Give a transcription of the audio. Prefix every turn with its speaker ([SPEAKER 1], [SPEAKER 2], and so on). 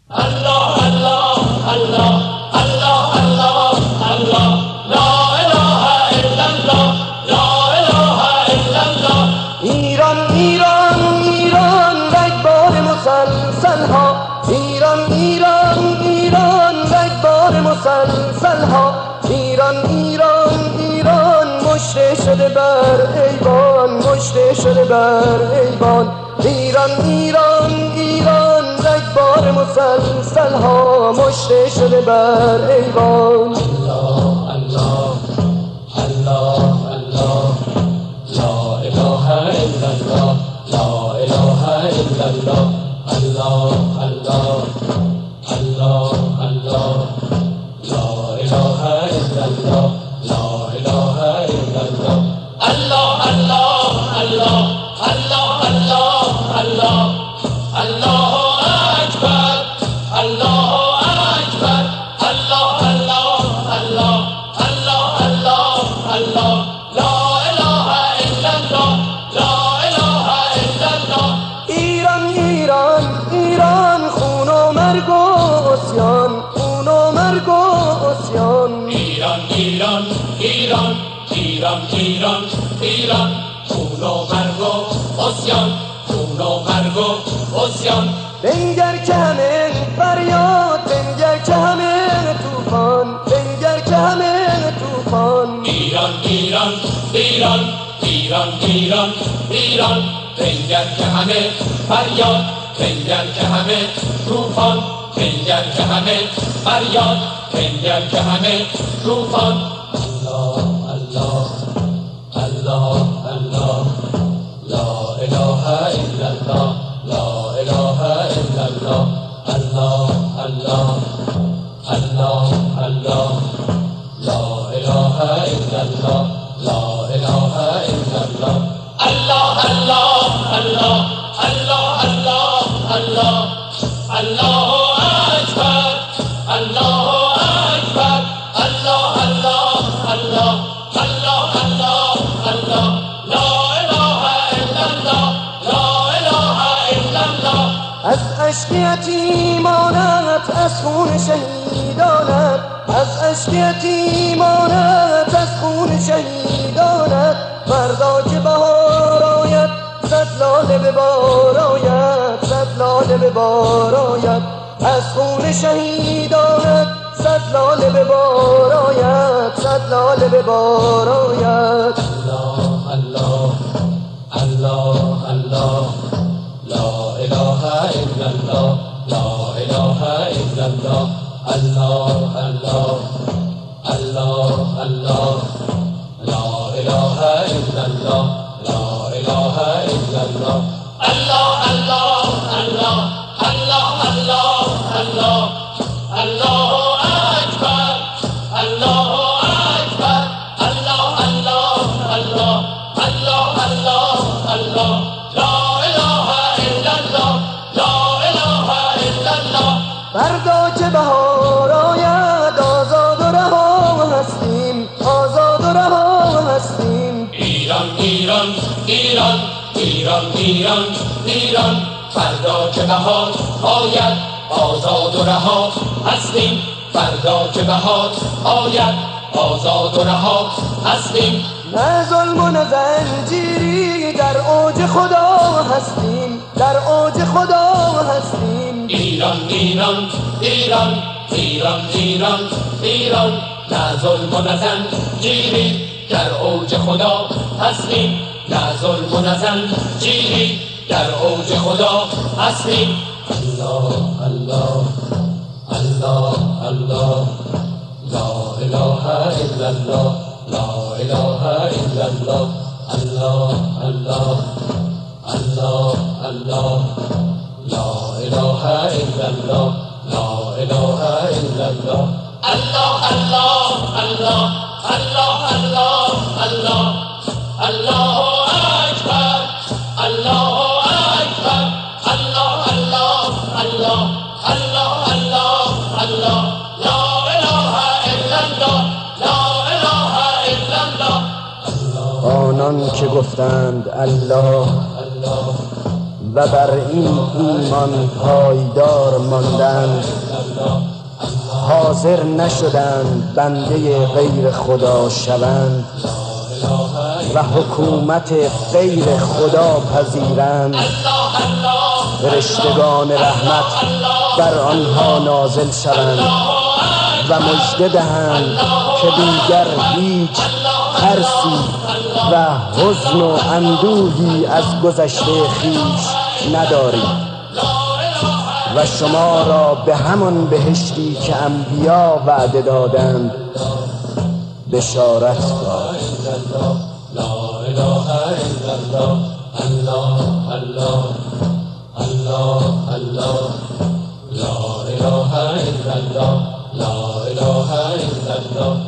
[SPEAKER 1] الله الله الله الله الله الله لا اله الا الله لا اله الا الله.
[SPEAKER 2] ایران ایران ایران رگبار مسلسل ها، ایران ایران ایران رگبار مسلسل ها، ایران ایران ایران مشته شده بر ایوان، مشته شده بر ایوان. ایران ایران ایران رگبار مسلسل ها، مشته شده بر ایوان.
[SPEAKER 1] الله الله الله الله لا اله الا الله لا اله الا الله. الله الله الله الله لا اله الا الله لا اله الا الله. الله الله الله الله الله الله الله اکبر الله اکبر الله الله الله الله الله الله لا اله الا الله لا اله الا الله.
[SPEAKER 2] ایران ایران ایران خون و مرگ و عصیان، خون و مرگ و عصیان.
[SPEAKER 1] ایران ایران ایران ایران ایران ایران خون و مرگ و عصیان، خون و مرگ و عصیان.
[SPEAKER 2] بنگر که همه فریاد، بنگر که همه طوفان، بنگر که همه طوفان.
[SPEAKER 1] ایران ایران ایران ایران ایران ایران بنگر که همه فریاد، بنگر که همه طوفان، بنگر که همه فریاد، بنگر که همه طوفان. الله الله الله الله لا اله الا الله لا اله الا الله. الله الله الله الله لا اله الا الله لا اله الا الله. الله الله الله الله الله الله الله اکبر الله اکبر الله الله الله الله الله الله لا اله الا الله لا اله الا الله.
[SPEAKER 2] از اشک یتیمانت، از خون شهیدانت، از اشک یتیمانت، از خون شهیدانت. فردا که بهار آید، صد لاله به بار آید، صد لاله به بار آید. از خون شهیدانت صد لاله به بار آید، صد لاله به بار آید.
[SPEAKER 1] الله الله الله الله لا اله الا الله لا اله الا الله. الله الله الله الله لا اله الا الله لا اله الا الله. الله الله الله الله الله الله الله اکبر الله اکبر الله الله الله الله الله الله لا اله الا الله لا اله الا الله.
[SPEAKER 2] فردا که بهار آید، آزاد و رها هستیم، آزاد و رها هستیم.
[SPEAKER 1] ایران ایران ایران ایران ایران ایران فردا که بهار آید، آزاد و رها هستیم. فردا که بهار آید، آزاد و رها هستیم.
[SPEAKER 2] نه ظلم و نه زنجیری، در اوج خدا هستیم، در اوج خدا هستیم.
[SPEAKER 1] ایران ایران ایران ایران ایران ایران نه ظلم و نه زنجیری، در اوج خدا هستیم. نه ظلم و نه زنجیری، در اوج خدا هستیم. الله الله الله الله لا اله الا الله لا اله الا الله. الله الله الله الله لا اله الا الله لا اله الا الله. الله الله الله الله الله الله الله اکبر الله اکبر الله الله الله الله الله الله لا اله الا الله لا اله الا الله.
[SPEAKER 2] آنان که گفتند الله و بر این ایمان پایدار ماندند، حاضر نشدند بنده غیر خدا شوند و حکومت غیر خدا پذیرند. فرشتگان رحمت بر آنها نازل شوند و مژده دهند که دیگر هیچ ترسی و حزن و اندوهی از گذشته خویش ندارید و شما را به همان بهشتی که انبیا وعده دادند بشارت داد.
[SPEAKER 1] لا اله الا الله، الله الله الله الله، لا اله الا الله، لا اله الا الله.